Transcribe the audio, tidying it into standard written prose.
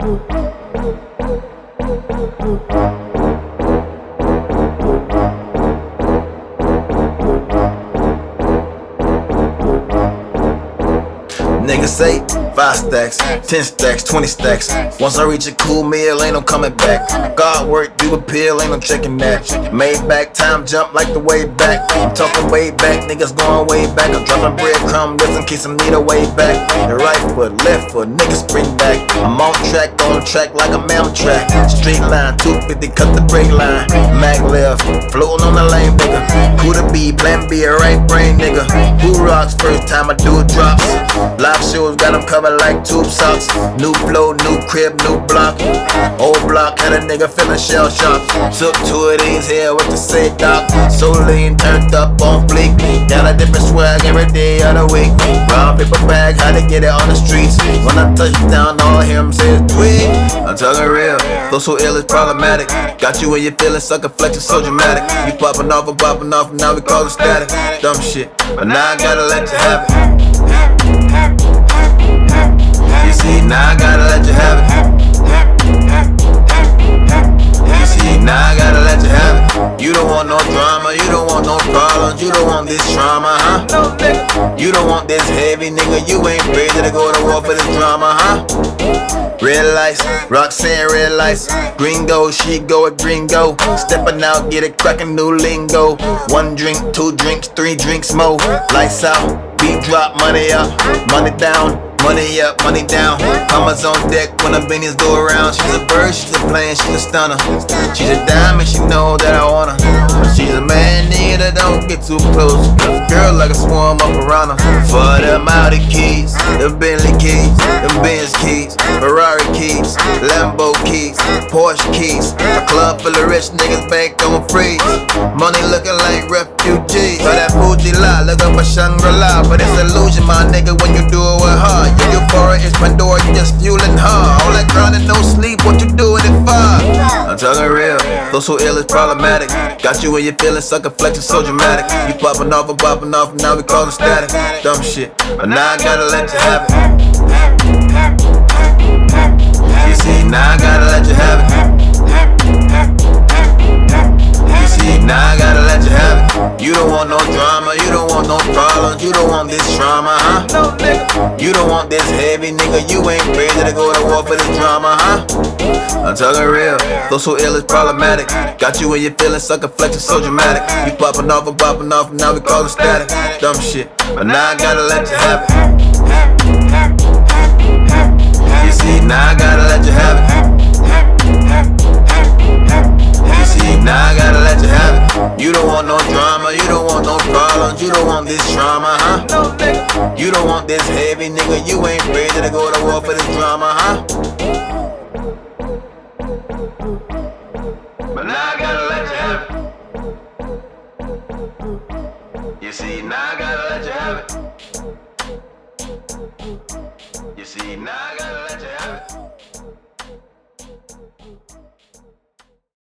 Niggas say 5 stacks, 10 stacks, 20 stacks. Once I reach a cool meal, ain't no coming back. God work, do appeal, ain't no checking that. Made back, time jump like the way back. I'm talking way back, niggas going way back. I'm dropping breadcrumb just in case I need a way back. The right foot, left foot, niggas spring back. I'm on track like a mammoth track. Straight line, 250, cut the brake line. Mag left, floating on the lane, nigga. Who to be, plan B, a right brain, nigga. Who rocks first time I do drops? Live shows got them covered like tube socks. New flow, new crib, new block. Old block had a nigga feeling shell shocked. Took 2 of these here with the say doc. So lean, turned up on fleek. Got a different swag every day of the week. Brown paper bag, how to get it on the streets. When I touch down, all I hear him say is tweet. I'm talking real, flow so ill it's problematic. Got you when you feeling sucker flexing so dramatic. You popping off and popping off, and now we call it static. Dumb shit, but now I gotta let you have it. You see, now I gotta let you have it. You see, now I gotta let you have it. You don't want no drama, you don't want no problems, you don't want this trauma, huh? You don't want this heavy nigga, you ain't ready to go to war for this drama, huh? Red lights, Roxanne red lights. Gringo, she go with gringo. Stepping out, get it crackin' new lingo. 1 drink, 2 drinks, 3 drinks more. Lights out, beat drop, money up, money down. Money up, money down. Mama's on deck when the beanies go around. She's a bird, she's a plane, she's a stunner. She's a diamond, she know that I want her. She's a man, nigga, that don't get too close. Girl like a swarm of piranha. For them Audi keys, them Bentley keys, them Benz keys, Ferrari keys, Lambo keys, Porsche keys. A club full of rich niggas, bank on freeze. Money looking like refugees. For that Fuji lot, look up a Shangri-La. But it's illusion, my nigga, when you do it with her. Your euphoria is Pandora, you just fueling her. All that grinding, no sleep, what you doing it for? I'm talking real, flow so ill it's problematic. Got you when you feeling sucker flexing so dramatic. You popping off and popping off, and now we call it static. Dumb shit, but now I gotta let you have it. You see, now I gotta let you have it. You see, now I gotta let you have it. You don't want no drama, you don't want no problems, you don't want this trauma, huh? You don't want this heavy nigga, you ain't ready to go to war for this drama, huh? I'm talking real, flow so ill it's problematic. Got you when you feeling sucker flexing so dramatic. You popping off and popping off, and now we call it static. Dumb shit, but now I gotta let you have it. You see, now I gotta let you have it. You see, now I gotta let you have it. You don't want no drama, you don't want no problems, you don't want this trauma, huh? You don't want this heavy nigga, you ain't ready to go to war for this drama, huh? But now I gotta let you have it. You see, now I gotta let you have it. You see, now